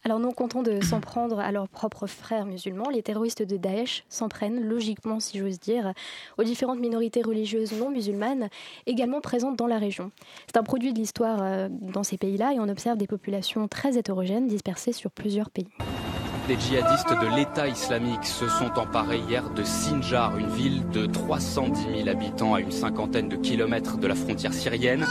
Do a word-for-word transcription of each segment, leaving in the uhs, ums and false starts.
Alors non content de s'en prendre à leurs propres frères musulmans, les terroristes de Daesh s'en prennent, logiquement si j'ose dire, aux différentes minorités religieuses non musulmanes également présentes dans la région. C'est un produit de l'histoire euh, dans ces pays-là et on observe des populations très hétérogènes dispersées sur plusieurs pays. Les djihadistes de l'État islamique se sont emparés hier de Sinjar, une ville de trois cent dix mille habitants à une cinquantaine de kilomètres de la frontière syrienne.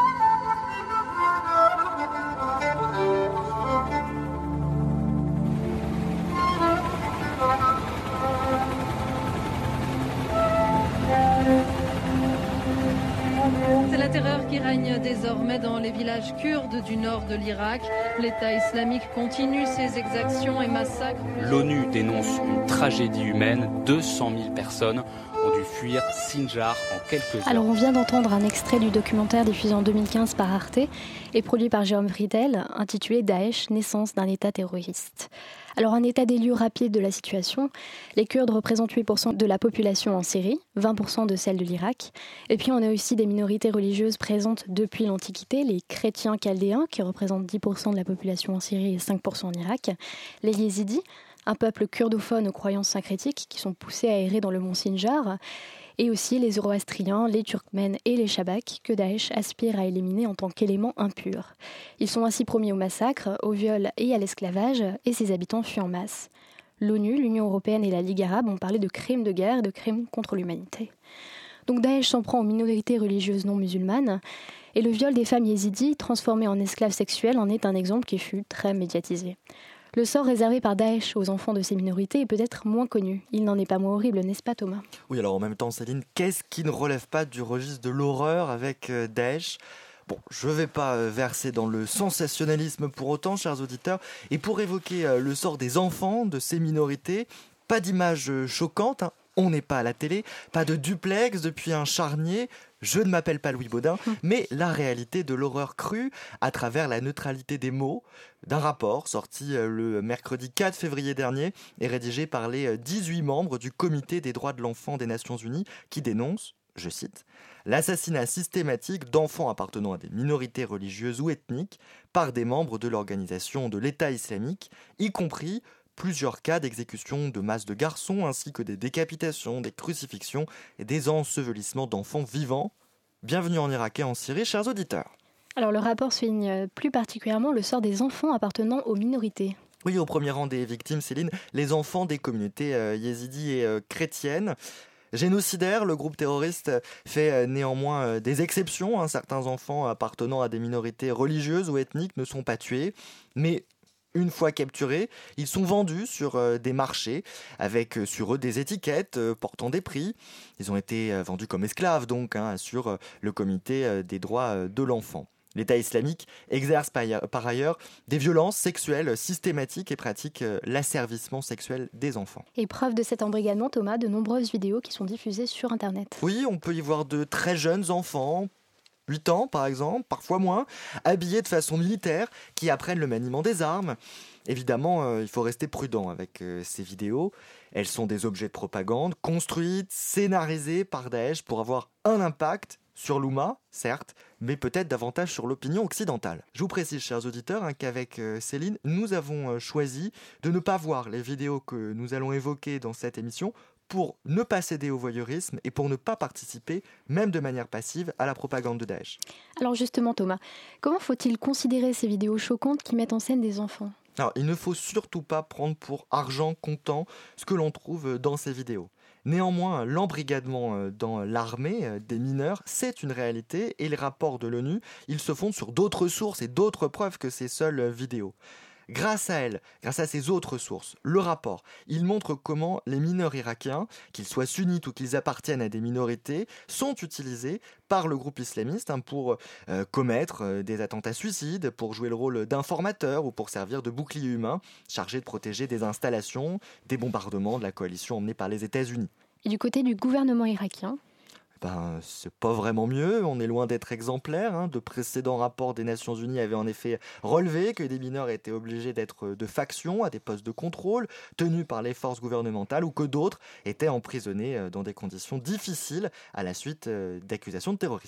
C'est la terreur qui règne désormais dans les villages kurdes du nord de l'Irak. L'État islamique continue ses exactions et massacres. L'ONU dénonce une tragédie humaine. deux cent mille personnes ont dû fuir Sinjar en quelques heures. Alors on vient d'entendre un extrait du documentaire diffusé en deux mille quinze par Arte et produit par Jérôme Friedel, intitulé Daesh, naissance d'un État terroriste. Alors un état des lieux rapide de la situation. Les Kurdes représentent huit pour cent de la population en Syrie, vingt pour cent de celle de l'Irak. Et puis on a aussi des minorités religieuses présentes depuis l'Antiquité, les chrétiens chaldéens qui représentent dix pour cent de la population en Syrie et cinq pour cent en Irak, les yézidis, un peuple kurdophone aux croyances syncrétiques qui sont poussés à errer dans le mont Sinjar, et aussi les zoroastriens, les turkmènes et les chabaks que Daesh aspire à éliminer en tant qu'éléments impurs. Ils sont ainsi promis au massacre, au viol et à l'esclavage, et ses habitants fuient en masse. L'ONU, l'Union européenne et la Ligue arabe ont parlé de crimes de guerre et de crimes contre l'humanité. Donc Daesh s'en prend aux minorités religieuses non musulmanes, et le viol des femmes yézidis transformées en esclaves sexuels en est un exemple qui fut très médiatisé. Le sort réservé par Daesh aux enfants de ces minorités est peut-être moins connu. Il n'en est pas moins horrible, n'est-ce pas Thomas ? Oui, alors en même temps, Céline, qu'est-ce qui ne relève pas du registre de l'horreur avec euh, Daesh ? Bon, je ne vais pas euh, verser dans le sensationnalisme pour autant, chers auditeurs, et pour évoquer euh, le sort des enfants de ces minorités, pas d'images euh, choquantes, hein. On n'est pas à la télé, pas de duplex depuis un charnier, je ne m'appelle pas Louis Baudin, mais la réalité de l'horreur crue à travers la neutralité des mots d'un rapport sorti le mercredi quatre février dernier et rédigé par les dix-huit membres du Comité des droits de l'enfant des Nations Unies qui dénonce, je cite, « l'assassinat systématique d'enfants appartenant à des minorités religieuses ou ethniques par des membres de l'organisation de l'État islamique, y compris plusieurs cas d'exécution de masse de garçons ainsi que des décapitations, des crucifixions et des ensevelissements d'enfants vivants. Bienvenue en Irak et en Syrie, chers auditeurs. » Alors le rapport souligne plus particulièrement le sort des enfants appartenant aux minorités. Oui, au premier rang des victimes, Céline, les enfants des communautés euh, yézidis et euh, chrétiennes. Génocidaire, le groupe terroriste fait euh, néanmoins euh, des exceptions. Hein. Certains enfants appartenant à des minorités religieuses ou ethniques ne sont pas tués, mais une fois capturés, ils sont vendus sur euh, des marchés avec euh, sur eux des étiquettes euh, portant des prix. Ils ont été euh, vendus comme esclaves donc, hein, sur euh, le comité euh, des droits euh, de l'enfant. L'État islamique exerce par, par ailleurs des violences sexuelles systématiques et pratique euh, l'asservissement sexuel des enfants. Et preuve de cet embrigadement, Thomas, de nombreuses vidéos qui sont diffusées sur Internet. Oui, on peut y voir de très jeunes enfants, huit ans par exemple, parfois moins, habillés de façon militaire, qui apprennent le maniement des armes. Évidemment, euh, il faut rester prudent avec euh, ces vidéos. Elles sont des objets de propagande, construites, scénarisées par Daesh pour avoir un impact sur l'Oumma, certes, mais peut-être davantage sur l'opinion occidentale. Je vous précise, chers auditeurs, hein, qu'avec euh, Céline, nous avons euh, choisi de ne pas voir les vidéos que nous allons évoquer dans cette émission pour ne pas céder au voyeurisme et pour ne pas participer, même de manière passive, à la propagande de Daesh. Alors justement Thomas, comment faut-il considérer ces vidéos choquantes qui mettent en scène des enfants ? Alors, il ne faut surtout pas prendre pour argent comptant ce que l'on trouve dans ces vidéos. Néanmoins, l'embrigadement dans l'armée des mineurs, c'est une réalité et les rapports de l'ONU, ils se fondent sur d'autres sources et d'autres preuves que ces seules vidéos. Grâce à elle, grâce à ces autres sources, le rapport, il montre comment les mineurs irakiens, qu'ils soient sunnites ou qu'ils appartiennent à des minorités, sont utilisés par le groupe islamiste hein, pour euh, commettre euh, des attentats suicides, pour jouer le rôle d'informateurs ou pour servir de bouclier humain, chargé de protéger des installations, des bombardements de la coalition emmenée par les États-Unis. Et du côté du gouvernement irakien ? Ben, c'est pas vraiment mieux, on est loin d'être exemplaire. Hein. De précédents rapports des Nations Unies avaient en effet relevé que des mineurs étaient obligés d'être de faction à des postes de contrôle tenus par les forces gouvernementales ou que d'autres étaient emprisonnés dans des conditions difficiles à la suite d'accusations de terrorisme.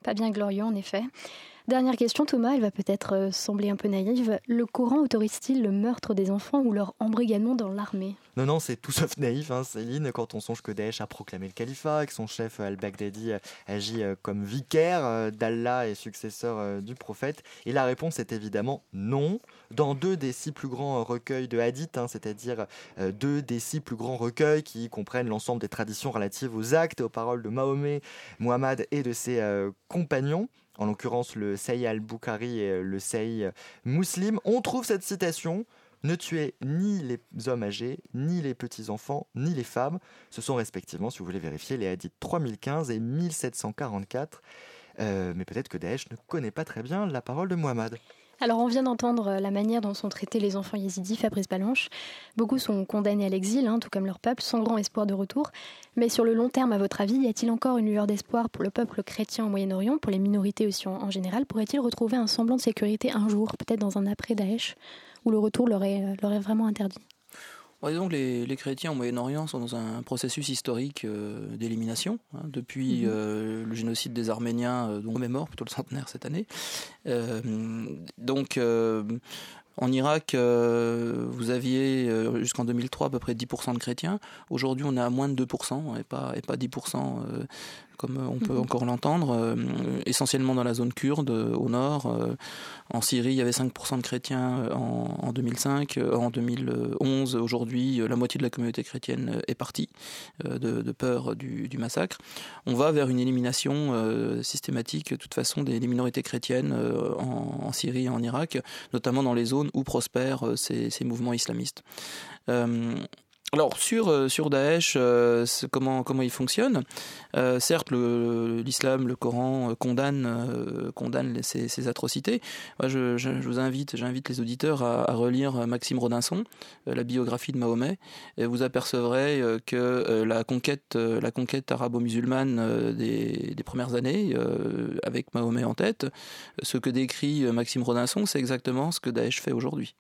Pas bien glorieux, en effet. Dernière question, Thomas, elle va peut-être sembler un peu naïve. Le Coran autorise-t-il le meurtre des enfants ou leur embrigadement dans l'armée ? Non, non, c'est tout sauf naïf, hein, Céline, quand on songe que Daesh a proclamé le califat et que son chef al-Baghdadi agit comme vicaire d'Allah et successeur du prophète. Et la réponse est évidemment non. Dans deux des six plus grands recueils de hadiths, hein, c'est-à-dire deux des six plus grands recueils qui comprennent l'ensemble des traditions relatives aux actes et aux paroles de Mahomet, Muhammad et de ses euh, compagnons, en l'occurrence le Sahih al-Bukhari et le Sahih Muslim, on trouve cette citation: ne tuez ni les hommes âgés, ni les petits-enfants, ni les femmes. Ce sont respectivement, si vous voulez vérifier, les hadiths trois mille quinze et mille sept cent quarante-quatre. Euh, mais peut-être que Daesh ne connaît pas très bien la parole de Muhammad. Alors on vient d'entendre la manière dont sont traités les enfants yézidis, Fabrice Balanche. Beaucoup sont condamnés à l'exil, hein, tout comme leur peuple, sans grand espoir de retour. Mais sur le long terme, à votre avis, y a-t-il encore une lueur d'espoir pour le peuple chrétien au Moyen-Orient, pour les minorités aussi en, en général? Pourrait-il retrouver un semblant de sécurité un jour, peut-être dans un après-Daesh, où le retour leur est, leur est vraiment interdit? Ouais, disons que les, les chrétiens au Moyen-Orient sont dans un processus historique euh, d'élimination, hein, depuis mmh. euh, le génocide des Arméniens, euh, dont on est mort, plutôt le centenaire cette année. Euh, donc, euh, en Irak, euh, vous aviez euh, jusqu'en deux mille trois à peu près dix pour cent de chrétiens. Aujourd'hui, on est à moins de deux pour cent et pas, et pas dix pour cent euh, comme on peut mmh. encore l'entendre, euh, essentiellement dans la zone kurde, euh, au nord. Euh, en Syrie, il y avait cinq pour cent de chrétiens en, en deux mille cinq. Euh, en deux mille onze, aujourd'hui, euh, la moitié de la communauté chrétienne est partie euh, de, de peur du, du massacre. On va vers une élimination euh, systématique, de toute façon, des, des minorités chrétiennes euh, en, en Syrie et en Irak, notamment dans les zones où prospèrent euh, ces, ces mouvements islamistes. Euh, Alors sur sur Daesh, euh, comment comment il fonctionne? euh, Certes, le, l'islam, le Coran euh, condamne euh, condamne ces, ces atrocités. Moi, je, je, je vous invite, j'invite les auditeurs à, à relire Maxime Rodinson, euh, la biographie de Mahomet, et vous apercevrez euh, que euh, la conquête euh, la conquête arabo-musulmane euh, des, des premières années, euh, avec Mahomet en tête, ce que décrit Maxime Rodinson, c'est exactement ce que Daesh fait aujourd'hui.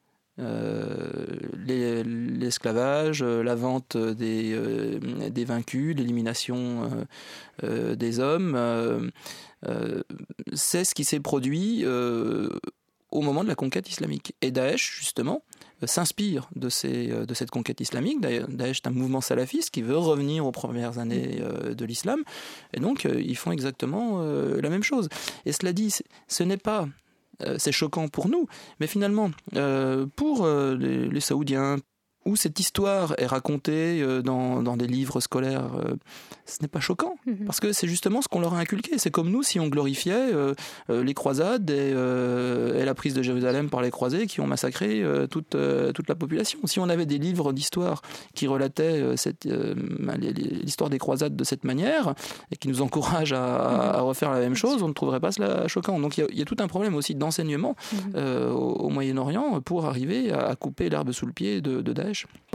Euh, les, l'esclavage, la vente des, euh, des vaincus, l'élimination euh, euh, des hommes, euh, euh, c'est ce qui s'est produit euh, au moment de la conquête islamique. Et Daesh, justement, s'inspire de, ces, de cette conquête islamique. Daesh est un mouvement salafiste qui veut revenir aux premières années euh, de l'islam, et donc euh, ils font exactement euh, la même chose. Et cela dit, ce n'est pas... Euh, c'est choquant pour nous, mais finalement, euh, pour euh, les, les Saoudiens, où cette histoire est racontée euh, dans, dans des livres scolaires, euh, ce n'est pas choquant, mmh. parce que c'est justement ce qu'on leur a inculqué. C'est comme nous si on glorifiait euh, euh, les croisades et, euh, et la prise de Jérusalem par les croisés qui ont massacré euh, toute, euh, toute la population. Si on avait des livres d'histoire qui relataient euh, cette, euh, l'histoire des croisades de cette manière et qui nous encouragent à, à, à refaire la même chose, on ne trouverait pas cela choquant. Donc il y, y a tout un problème aussi d'enseignement euh, au, au Moyen-Orient pour arriver à couper l'herbe sous le pied de, de Daesh.